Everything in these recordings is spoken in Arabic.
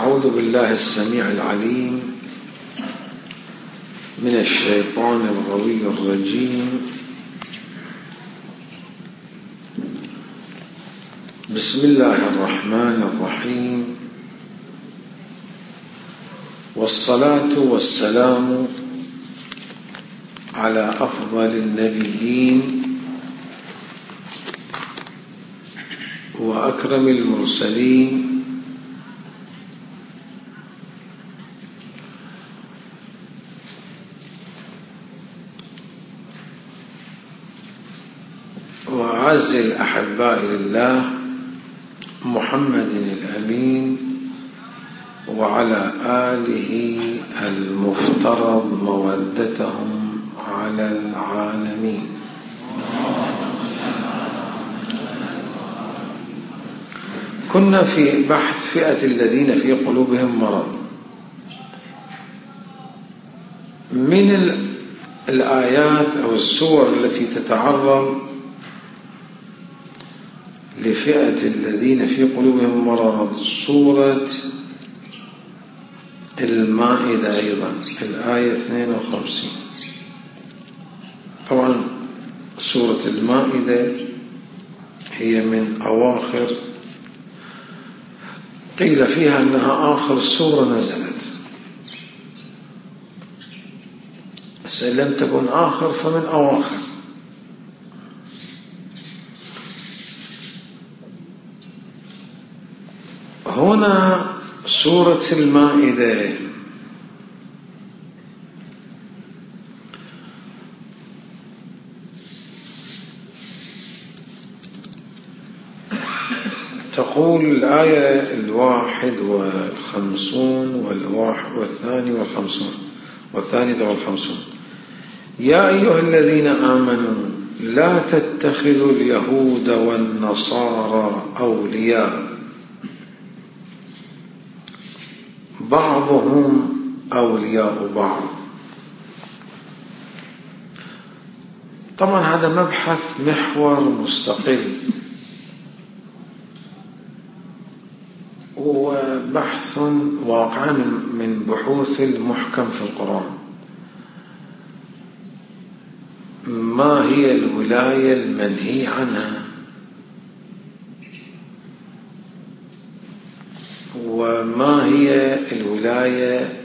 أعوذ بالله السميع العليم من الشيطان الغوي الرجيم. بسم الله الرحمن الرحيم، والصلاة والسلام على أفضل النبيين وأكرم المرسلين وأعز الأحباء لله محمد الأمين وعلى آله المفترض مودتهم على العالمين. كنا في بحث فئة الذين في قلوبهم مرض. من الآيات أو السور التي تتعرض لفئة الذين في قلوبهم مرض سورة المائدة أيضا الآية 52. طبعا سورة المائدة هي من أواخر، قيل فيها أنها آخر سورة نزلت، بس إن لم تكن آخر فمن أواخر. هنا سورة المائدة تقول الآية 51 والثانية والخمسون: يا أيها الذين آمنوا لا تتخذوا اليهود والنصارى أولياء بعضهم أولياء بعض. طبعا هذا مبحث محور مستقل وبحث واقعا من بحوث المحكم في القرآن. ما هي الولاية المنهي عنها، وما هي الولاية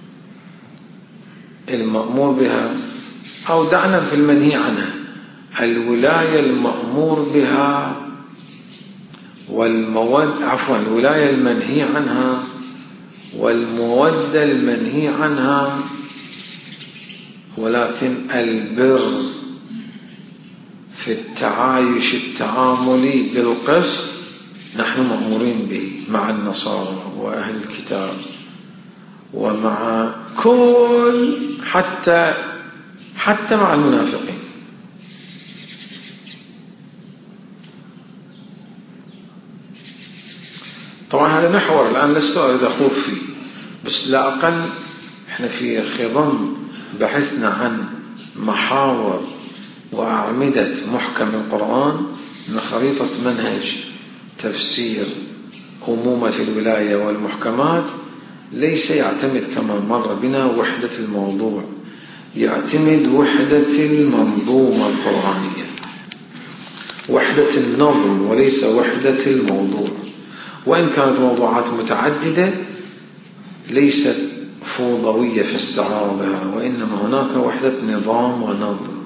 المأمور بها، أو دعنا في المنهي عنها. الولاية المأمور بها الولاية المنهي عنها والمودة المنهي عنها، ولكن البر في التعايش التعاملي بالقسط نحن مأمورين به مع النصارى وأهل الكتاب ومع كل حتى مع المنافقين. طبعا هذا محور الآن لست أريد أخوض فيه، بس لا أقل احنا في خضم بحثنا عن محاور وأعمدة محكم القرآن من خريطة منهج تفسير أمومة الولاية والمحكمات. ليس يعتمد كما مر بنا وحدة الموضوع، يعتمد وحدة المنظومة القرآنية، وحدة النظم وليس وحدة الموضوع. وإن كانت موضوعات متعددة ليست فوضوية في استعراضها، وإنما هناك وحدة نظام ونظم.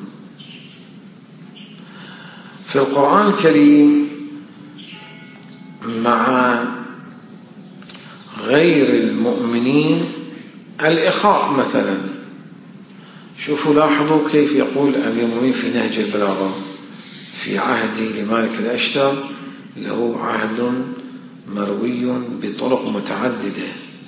في القرآن الكريم مع غير المؤمنين الإخاء مثلا، شوفوا لاحظوا كيف يقول أمير المؤمنين في نهج البلاغة: في عهدي لمالك الأشتر له عهد مروي بطرق متعددة.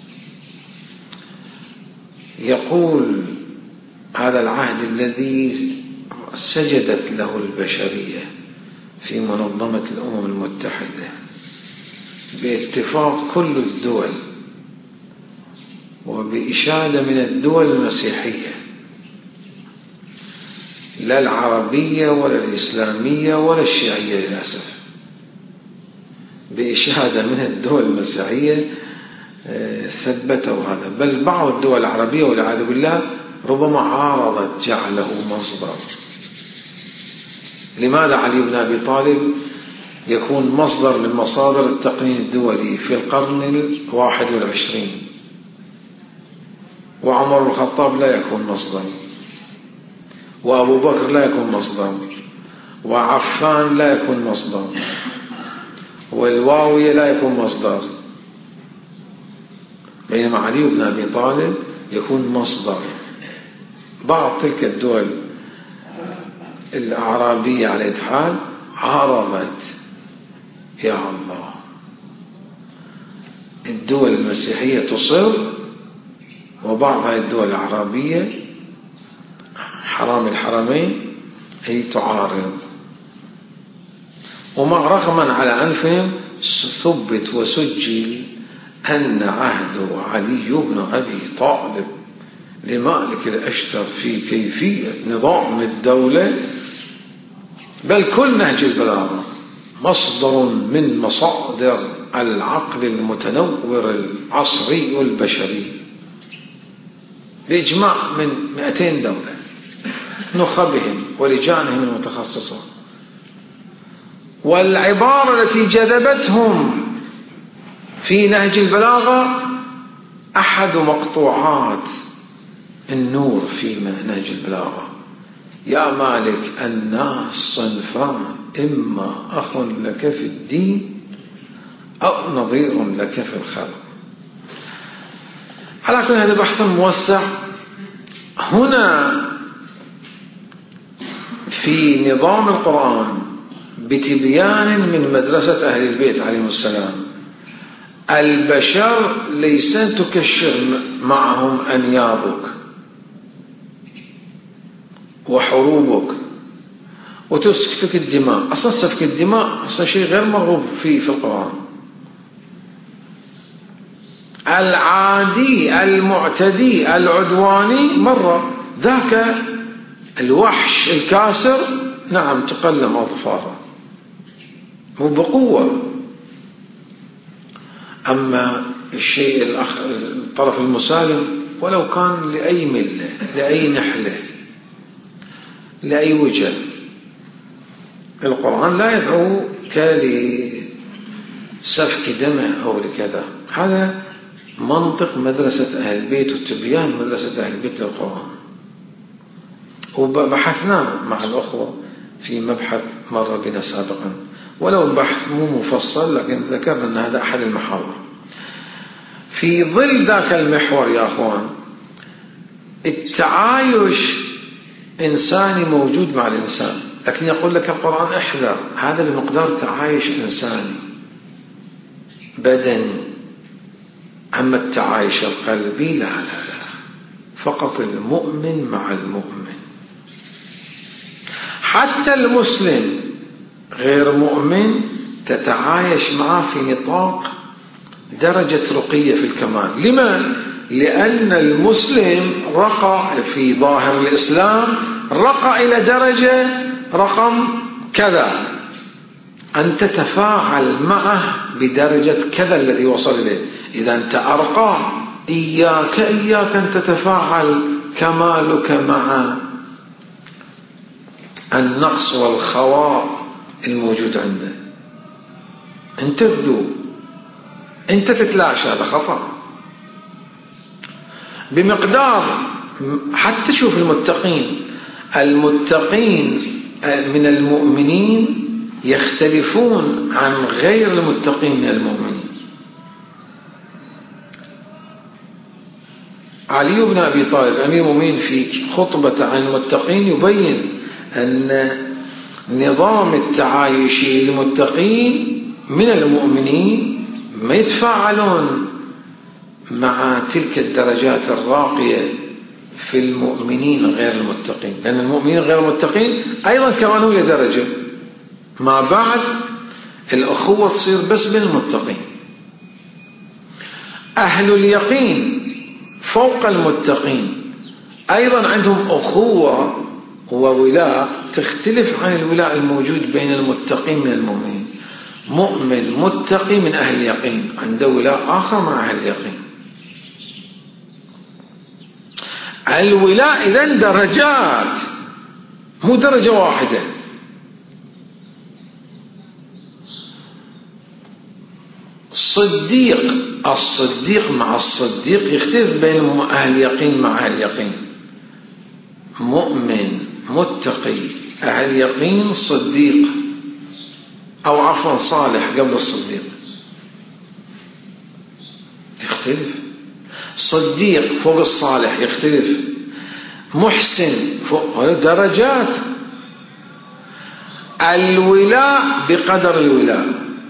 يقول هذا العهد الذي سجدت له البشرية في منظمة الأمم المتحدة باتفاق كل الدول وبإشادة من الدول المسيحية، لا العربية ولا الإسلامية ولا الشيعية للأسف، بإشادة من الدول المسيحية ثبتوا هذا، بل بعض الدول العربية والعياذ بالله ربما عارضت جعله مصدر. لماذا علي بن أبي طالب يكون مصدر من مصادر التقنين الدولي في القرن 21، وعمر بن الخطاب لا يكون مصدر، وأبو بكر لا يكون مصدر، وعفان لا يكون مصدر، والواوية لا يكون مصدر، بينما علي بن أبي طالب يكون مصدر. بعض تلك الدول الأعرابية على أي حال عارضت، يا الله، الدول المسيحية تصر، وبعض هذه الدول الأعرابية حرام الحرمين هي تعارض، ومع رغما على أنفهم ثبت وسجل أن عهد علي بن أبي طالب لمالك الأشتر في كيفية نظام الدولة، بل كل نهج البلاغة مصدر من مصادر العقل المتنور العصري والبشري بإجماع من 200 دولة، نخبهم ولجانهم المتخصصة. والعبارة التي جذبتهم في نهج البلاغة أحد مقطوعات النور في نهج البلاغة: يا مالك الناس صنفان، إما أخ لك في الدين أو نظير لك في الخلق. على كل هذا بحث موسع. هنا في نظام القرآن بتبيان من مدرسة أهل البيت عليهم السلام، البشر ليس تكشر معهم أنيابك وحروبك وتسفك الدماء. أصلا سفك الدماء أصلا شيء غير مرغوب فيه في القرآن. العادي المعتدي العدواني مرة، ذاك الوحش الكاسر نعم تقلم أظفاره وبقوة. أما الشيء الطرف المسالم ولو كان لأي ملة، لأي نحلة، لأي وجه، القرآن لا يدعو لسفك دمه أو لكذا. هذا منطق مدرسة أهل البيت وتبيان مدرسة أهل البيت للقرآن، وبحثناه مع الأخوة في مبحث مر بنا سابقا، ولو البحث مو مفصل لكن ذكرنا أن هذا أحد المحاور. في ظل ذاك المحور يا أخوان، التعايش إنساني موجود مع الإنسان، لكن يقول لك القرآن احذر، هذا بمقدار تعايش إنساني بدني. أما التعايش القلبي لا لا لا، فقط المؤمن مع المؤمن. حتى المسلم غير مؤمن تتعايش معه في نطاق درجة رقية في الكمال. لما؟ لأن المسلم رقى في ظاهر الإسلام، رقى إلى درجة رقم كذا، أن تتفاعل معه بدرجة كذا الذي وصل إليه. إذا أنت أرقى، إياك أن تتفاعل كمالك مع النقص والخواء الموجود عنده. أنت تذوب، أنت تتلاشى، هذا خطأ. بمقدار حتى شوف المتقين من المؤمنين يختلفون عن غير المتقين من المؤمنين. علي بن أبي طالب أمير المؤمنين في خطبة عن المتقين يبين أن نظام التعايش للمتقين من المؤمنين ما يتفاعلون مع تلك الدرجات الراقية في المؤمنين غير المتقين، لأن المؤمنين غير المتقين أيضا كمان هو درجة، ما بعد الأخوة تصير بس بين المتقين. أهل اليقين فوق المتقين أيضا عندهم أخوة وولاء تختلف عن الولاء الموجود بين المتقين من المؤمنين. مؤمن متقي من أهل اليقين عنده ولاء آخر مع أهل اليقين. الولاء إذن درجات، مو درجة واحدة. الصديق مع الصديق يختلف بين أهل يقين مع أهل يقين. مؤمن متقي أهل يقين صديق، أو عفوا صالح قبل الصديق، يختلف. صديق فوق الصالح يختلف، محسن فوق، درجات. الولاء بقدر الولاء.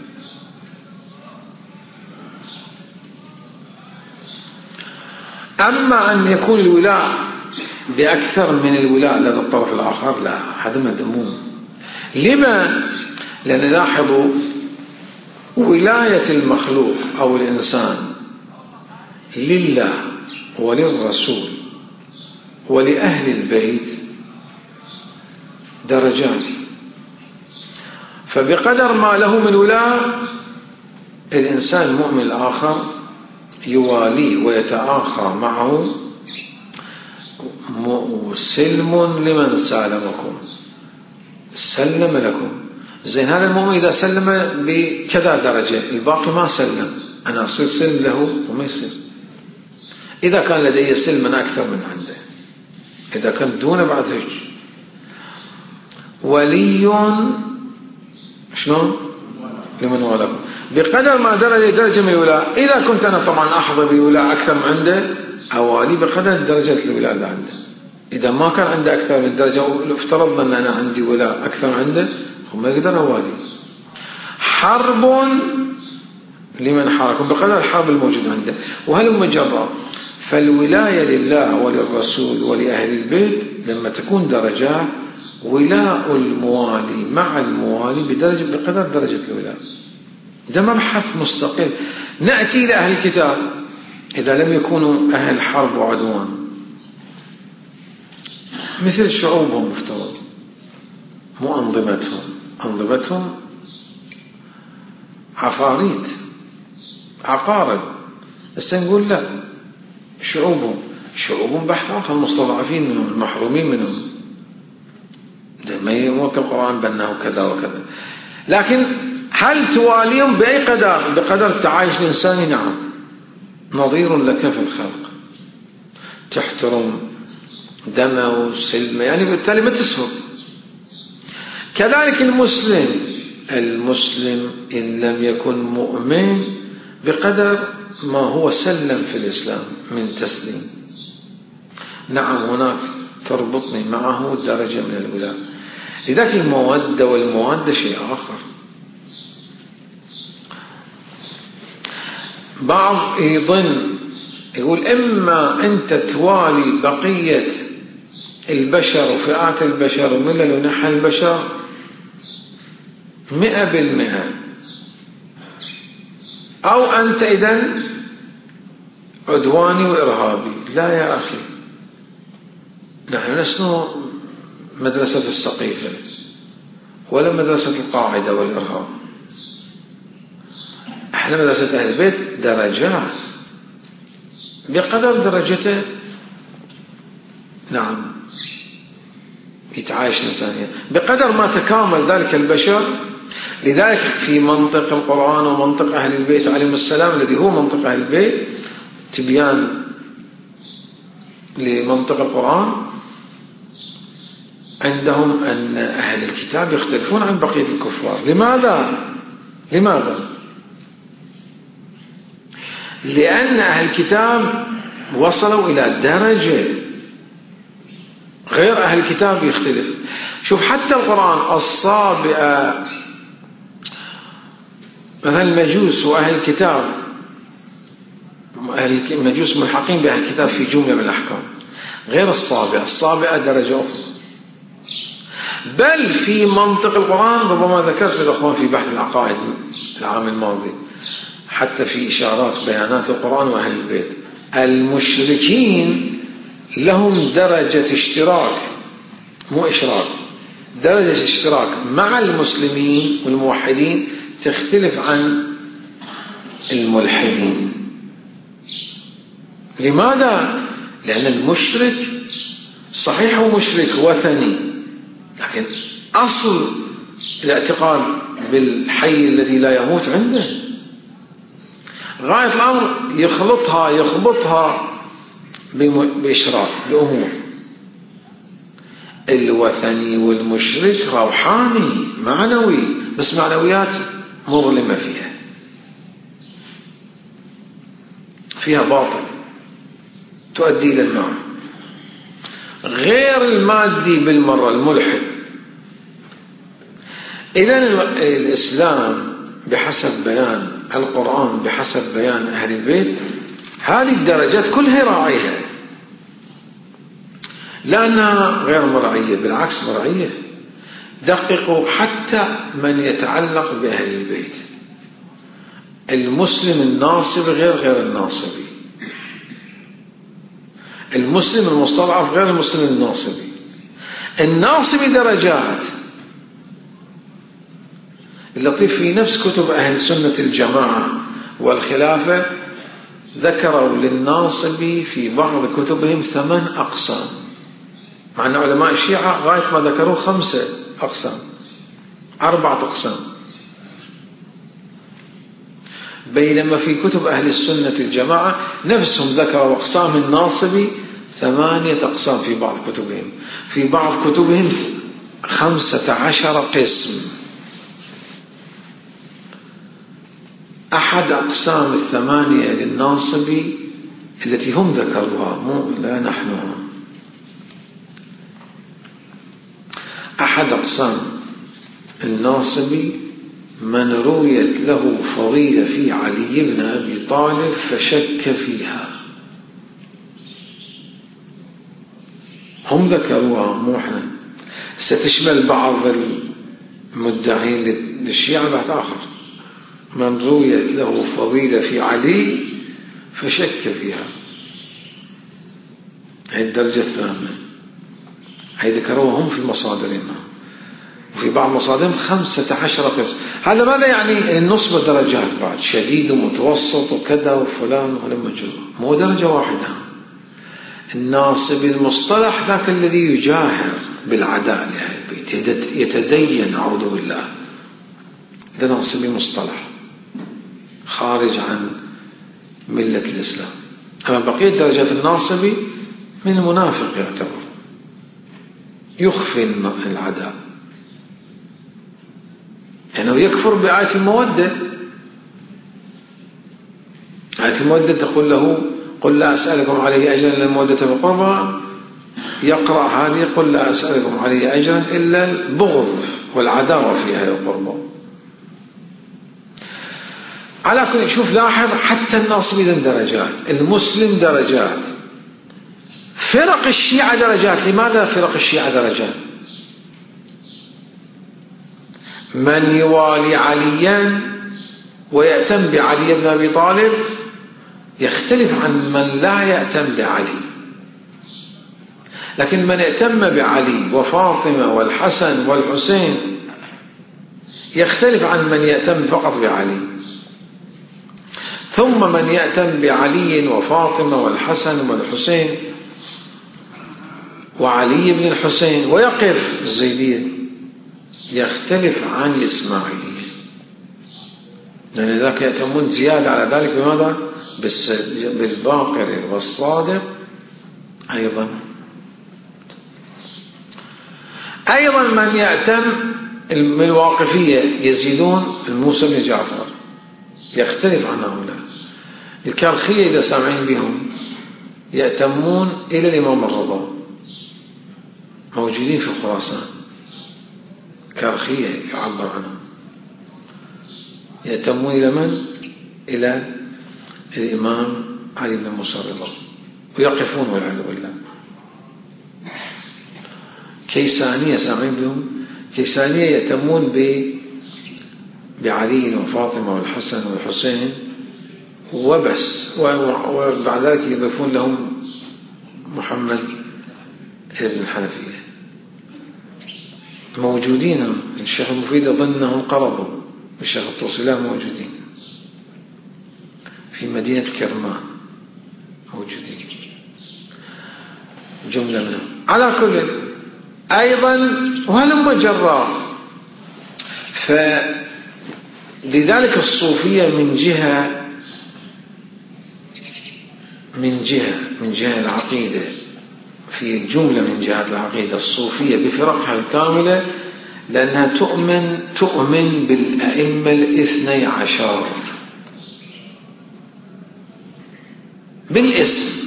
أما أن يكون الولاء بأكثر من الولاء لدى الطرف الآخر، لا، هذا مذموم. لما؟ لأن لاحظوا ولاية المخلوق أو الإنسان لله وللرسول ولأهل البيت درجات، فبقدر ما له من ولاء الإنسان المؤمن الآخر يواليه ويتآخى معه. سلم لمن سالمكم، سلم لكم. زين، هذا المؤمن إذا سلم بكذا درجة، الباقي ما سلم، أنا أصير سلم له وما يصير. إذا كان لدي سلم أكثر من عنده، إذا كان دون بعد هيك. ولي شلون؟ لمن والاكم، بقدر ما درجة من الولاء. إذا كنت أنا طبعا أحظى بولاء أكثر من عنده، أوالي بقدر درجة الولاء اللي عنده. إذا ما كان عنده أكثر من درجة، افترضنا أن أنا عندي ولاء أكثر من عنده، هم يقدر أوالي. حرب لمن حاركم بقدر الحرب الموجود عنده، وهل مجرى. فالولاية لله وللرسول ولأهل البيت لما تكون درجات، ولاء الموالي مع الموالي بدرجة بقدر درجة الولاء. ده مبحث مستقل. نأتي إلى أهل الكتاب إذا لم يكونوا أهل حرب وعدوان، مثل شعوبهم مفترض، مو أنظمتهم عفاريت عقارب. بس نقول لا، شعوبهم بحث آخر، المستضعفين منهم، المحرومين منهم. ده ما يموك القرآن بأنه كذا وكذا. لكن هل تواليهم بأي قدر؟ بقدر التعايش الإنساني. نعم، نظير لك في الخلق، تحترم دمه وسلمه، يعني بالتالي ما تسهل. كذلك المسلم إن لم يكن مؤمن بقدر ما هو سلم في الإسلام من تسليم. نعم، هناك تربطني معه درجة من الولاء. لذلك المودة والموادة شيء آخر. بعض يظن يقول إما أنت توالي بقية البشر وفئات البشر وملل ونحى البشر 100%، أو أنت إذن عدواني وإرهابي. لا يا أخي، نحن لسنا مدرسة السقيفة ولا مدرسة القاعدة والإرهاب. احنا مدرسة أهل البيت درجات بقدر درجته. نعم، يتعايش الإنسانية بقدر ما تكامل ذلك البشر. لذلك في منطق القرآن ومنطق أهل البيت عليهم السلام، الذي هو منطق أهل البيت، تبيان لمنطق القرآن، عندهم أن أهل الكتاب يختلفون عن بقية الكفار. لماذا؟ لأن أهل الكتاب وصلوا إلى درجة غير أهل الكتاب يختلف. شوف حتى القرآن الصابئة، مثلا المجوس وأهل الكتاب، المجوس ملحقين بأهل الكتاب في جملة من الأحكام غير الصابئة درجة أخرى. بل في منطق القرآن، ربما ذكرت للأخوان في بحث العقائد العام الماضي، حتى في إشارات بيانات القرآن وأهل البيت، المشركين لهم درجة اشتراك، مو إشراك، درجة اشتراك مع المسلمين والموحدين تختلف عن الملحدين. لماذا؟ لأن المشرك صحيح هو مشرك وثني، لكن أصل الاعتقاد بالحي الذي لا يموت عنده. غاية الأمر يخبطها بإشراك بأمور. الوثني والمشرك روحاني معنوي، بس معنويات مظلمة فيها باطل تؤدي إلى النار. غير المادي بالمرة الملحد. إذن الإسلام بحسب بيان القرآن بحسب بيان أهل البيت هذه الدرجات كلها يراعيها، لأنها غير مرعية، بالعكس مرعية. دققوا حتى من يتعلق بأهل البيت. المسلم الناصب غير الناصبي، المسلم المستضعف غير المسلم الناصبي. الناصبي درجات. اللطيف في نفس كتب أهل سنة الجماعة والخلافة ذكروا للناصبي في بعض كتبهم 8 أقسام، مع أن علماء الشيعة غاية ما ذكروا 5 أقسام 4 أقسام، بينما في كتب أهل السنة الجماعة نفسهم ذكروا أقسام الناصبي 8 أقسام في بعض كتبهم، في بعض كتبهم 15 قسم. أحد أقسام 8 للناصبي التي هم ذكروها، مو لا نحن. أحد أقسام الناصبي من رويت له فضيلة في علي بن أبي طالب فشك فيها. هم ذكروها مو احنا. ستشمل بعض المدعين للشيعة بحث آخر. من رويت له فضيلة في علي فشك فيها، هذه الدرجة الثامنة. هذه ذكروها هم في مصادرهم، وفي بعض مصادرهم 15 قسم. هذا ماذا يعني؟ النصب درجات بعد، شديد ومتوسط وكذا وفلان ولما جرى، مو درجة واحدة. الناصب المصطلح ذاك الذي يجاهر بالعداء لأهل البيت، يتدين، أعوذ بالله، ده ناصبي مصطلح خارج عن ملة الإسلام. أما بقية درجات الناصبي من المنافق يعتبر، يخفي العداء، لأنه يكفر بآية المودة. آية المودة تقول له قل لا أسألكم عليه أجرا إلا المودة في القربى، يقرأ هذه قل لا أسألكم عليه أجرا إلا البغض والعداوة في أهل القربى. على كل شوف لاحظ، حتى الناصبي درجات، المسلم درجات، فرق الشيعة درجات. لماذا فرق الشيعة درجات؟ من يوالي عليا ويأتم بعلي بن أبي طالب يختلف عن من لا يأتم بعلي، لكن من يأتم بعلي وفاطمة والحسن والحسين يختلف عن من يأتم فقط بعلي. ثم من يأتم بعلي وفاطمة والحسن والحسين وعلي بن الحسين ويقف الزيدية يختلف عن الإسماعيلية، لأن ذاك يأتمون زيادة على ذلك بماذا؟ بالباقر والصادق. أيضا من يأتم من الواقفية يزيدون الموسى بن جعفر يختلف عن هؤلاء. الكرخية إذا سامعين بهم يأتمون إلى الإمام الرضا، موجودين في خراسان، كرخية يعبر عنهم، يأتمون إلى من؟ إلى الإمام علي بن موسى الرضا ويقفون والعياذ بالله. كيسانية سامعين بهم، كيسانية يأتمون بعلي وفاطمة والحسن والحسين وبس، وبعد ذلك يضيفون لهم محمد بن الحنفية. موجودين، الشيخ المفيد أظنهم قرضوا، الشيخ الطوسي موجودين في مدينة كرمان، موجودين. جملة منهم. على كل أيضا وهلم جرا. فلذلك الصوفية من جهة العقيدة، في جملة من جهات العقيدة الصوفية بفرقها الكاملة، لأنها تؤمن بالأئمة الاثني عشر بالاسم.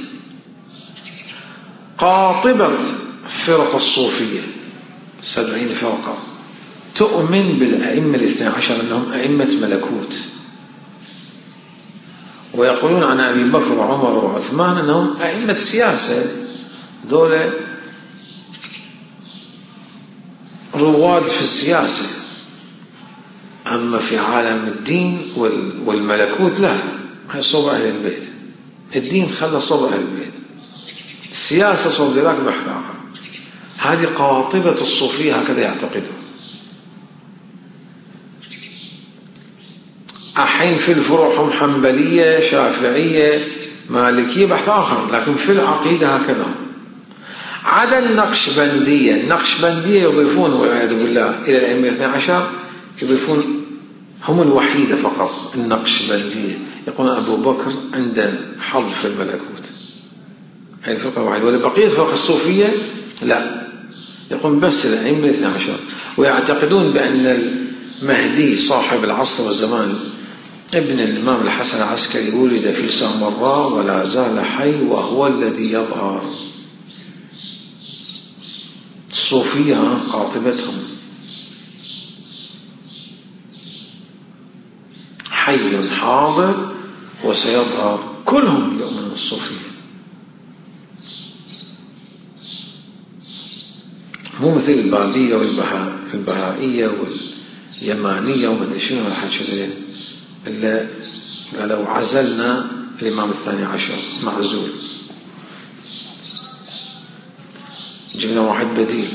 قاطبة فرق الصوفية 70 فرقة تؤمن بالأئمة الاثني عشر أنهم أئمة ملكوت، ويقولون عن أبي بكر وعمر وعثمان أنهم أئمة سياسة، دولة رواد في السياسة. أما في عالم الدين والملكوت لا، هي صوب أهل البيت. الدين خلى صوب أهل البيت، السياسة صوب ذلك بحث آخر. هذه قاطبة الصوفية هكذا يعتقدون. أحين في الفروع هم حنبلية شافعية مالكية بحث آخر، لكن في العقيدة هكذا. عدا النقشبندية يضيفون والعياذ بالله إلى الأئمة 12 يضيفون، هم الوحيدة فقط النقشبندية يقولون أبو بكر عنده حظ في الملكوت، هذه الفرقة الوحيدة. ولبقية فرق الصوفية لا، يقولون بس الأئمة 12. ويعتقدون بأن المهدي صاحب العصر والزمان ابن الإمام الحسن العسكري ولد في سامراء ولا زال حي وهو الذي يظهر. الصوفية قاطبتهم حي حاضر وسيظهر، كلهم يؤمنون الصوفية، مو مثل البابية والبهائية واليمانية ومدري شنو الحكي اللي قالوا عزلنا الإمام 12 معزول، جبنا واحد بديل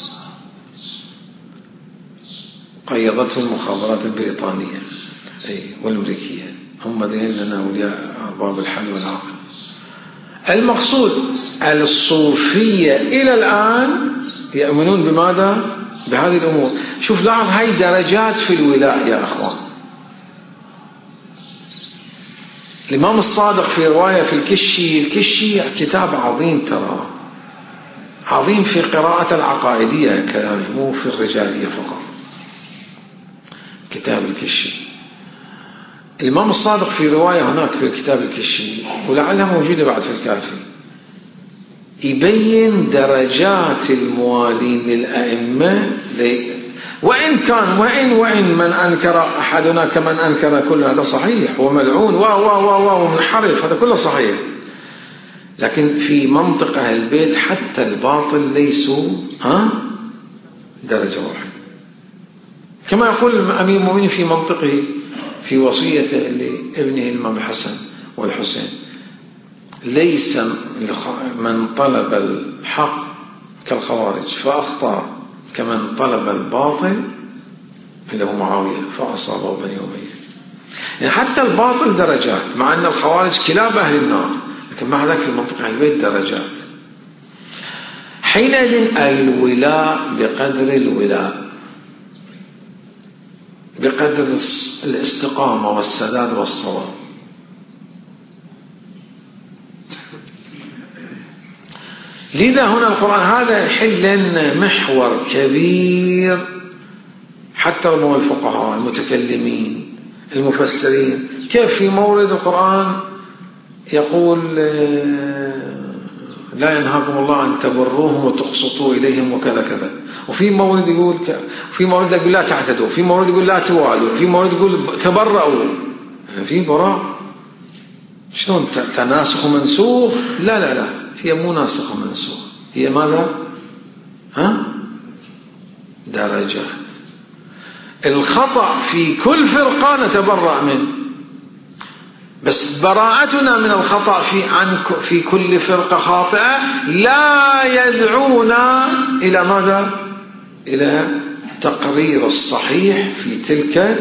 قيضته المخابرات البريطانية والأمريكية، هم دين لنا أولياء أرباب الحل والعقل. المقصود الصوفية إلى الآن يؤمنون بماذا؟ بهذه الأمور. شوف لاحظ هاي درجات في الولاء يا أخوان. الإمام الصادق في رواية في الكشي كتاب عظيم، ترى عظيم في قراءة العقائدية كلامه، مو في الرجالية فقط. كتاب الكشي الإمام الصادق في رواية هناك في كتاب الكشي، ولعلها موجودة بعد في الكافي، يبين درجات الموالين للأئمة، وإن من أنكر أحدنا كمن أنكر كل هذا صحيح، وملعون ومنحرف، هذا كله صحيح. لكن في منطق أهل البيت حتى الباطل ليسوا درجة واحدة، كما يقول أمير المؤمنين في منطقه في وصيته لابنه الإمام الحسن والحسين: ليس من طلب الحق كالخوارج فأخطأ، كمن طلب الباطل اللي هو معاوية فأصابه بني أمية. يعني حتى الباطل درجات، مع أن الخوارج كلاب أهل النار، لكن مع ذلك في منطقة البيت درجات. حينئذ الولاء بقدر الولاء، بقدر الاستقامة والسداد والصواب. لذا هنا القرآن هذا يحل محور كبير، حتى ربما الفقهاء المتكلمين المفسرين، كيف في مورد القرآن يقول لا ينهاكم الله أن تبروهم وتقسطوا إليهم وكذا كذا، وفي مورد يقول يقول لا تعتدوا، في مورد يقول لا توالوا، في مورد يقول تبرأوا. في براء شلون؟ تناسخ ومنسوخ؟ لا هي مو ناسخ ومنسوخ، هي ماذا؟ درجات. الخطأ في كل فرقة نتبرأ منه، بس براءتنا من الخطأ في كل فرقة خاطئة لا يدعونا إلى ماذا؟ إلى تقرير الصحيح في تلك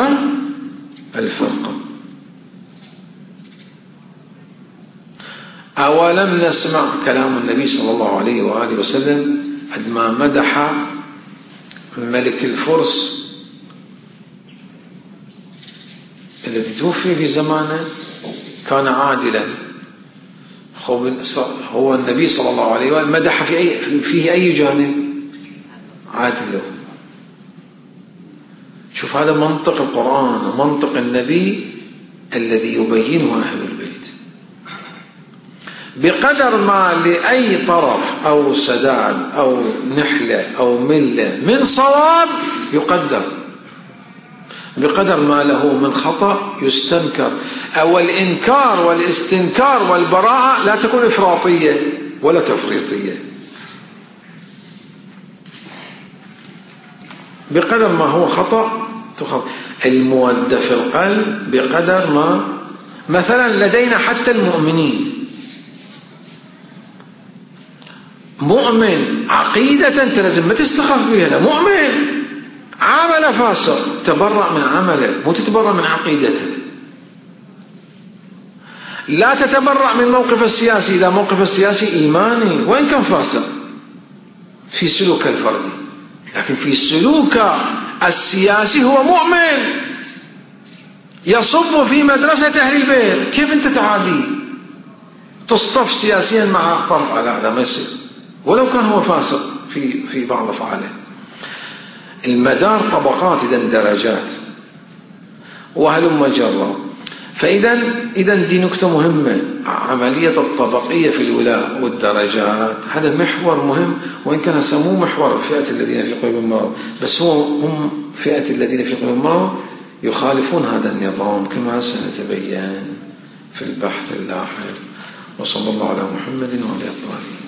الفرقة. أولم نسمع كلام النبي صلى الله عليه وآله وسلم عندما مدح ملك الفرس الذي توفي في زمانه كان عادلا. هو النبي صلى الله عليه وآله مدح فيه أي جانب؟ عادله. شوف هذا منطق القرآن ومنطق النبي الذي يبينه أهل البيت. بقدر ما لأي طرف أو سداد أو نحلة أو ملة من صواب يقدر، بقدر ما له من خطأ يستنكر. أو الإنكار والاستنكار والبراءة لا تكون إفراطية ولا تفريطية، بقدر ما هو خطأ تخطأ. المودة في القلب بقدر ما، مثلا لدينا حتى المؤمنين، مؤمن عقيدة أنت لازم ما تستخف بها، مؤمن عمل فاسق تبرأ من عمله، مو تتبرأ من عقيدته. لا تتبرأ من موقف السياسي إذا موقف السياسي إيماني وإن كان فاسق في سلوك الفردي، لكن في سلوك السياسي هو مؤمن يصب في مدرسة أهل البيت، كيف أنت تعاديه تصطف سياسيا مع طرف؟ على هذا ما يصير ولو كان هو فاسق في بعض أفعاله. المدار طبقات، إذا درجات وهلم جرا. فإذا دي نكتة مهمة، عملية الطبقية في الولاء والدرجات هذا محور مهم، وإن كان سموه محور فئة الذين في قلوبهم مرض، بس هم فئة الذين في قلوبهم مرض يخالفون هذا النظام كما سنتبين في البحث اللاحق. وصلى الله على محمد وعلى